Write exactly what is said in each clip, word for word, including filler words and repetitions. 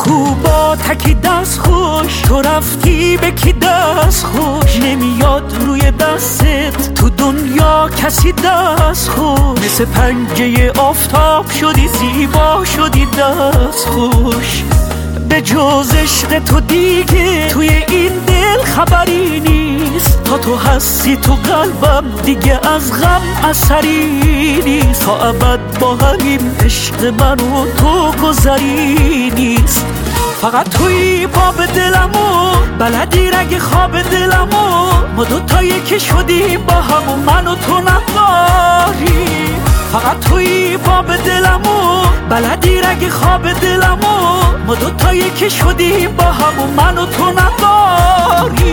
بگو با تکی دست خوش تو رفتی به کی دست خوش نمیاد روی دستت تو دنیا کسی دست خوش مثل پنجه آفتاب شدی زیبا شدی دست خوش به جز عشق تو دیگه توی این دل خبری نیست تا تو هستی تو قلبم دیگه از غم اثری نیست تا ابد با همین عشق من و تو گذری نیست فقط توی باب دلمو بلدی رگ خواب دلمو ما دوتایی که شدیم با هم و من و تو نداری فقط توی باب دلمو بلدی رگ خواب دلمو ما دوتایی که شدیم با هم و من و تو نداری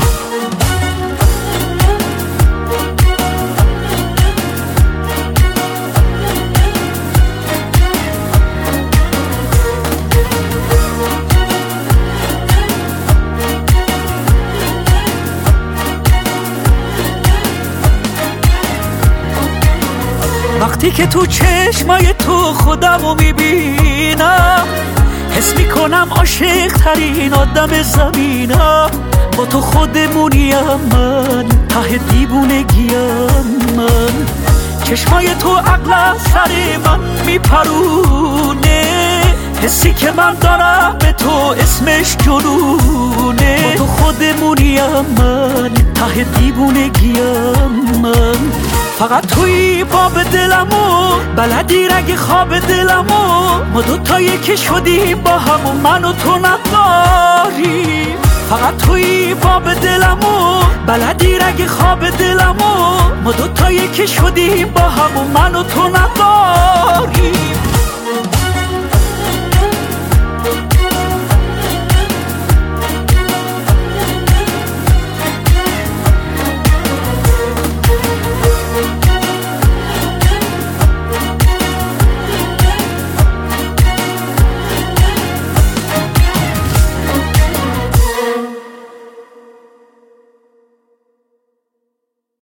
وقتی که تو چشمای تو خودمو میبینم حس میکنم عاشق ترین آدم زمینم با تو خودمونیم من ته دیوونگیم من چشمای تو عقل سر من میپرونه حسی که من دارم به تو اسمش جنونه با تو خودمونیم من ته دیوونگیم من فقط توی باب دلمو بلدی رگ خواب دلمو ما دوتایی که شدیم با هم و من و تو نداری فقط توی باب دلمو بلدی رگ خواب دلمو ما دوتایی که شدیم با هم و من و تو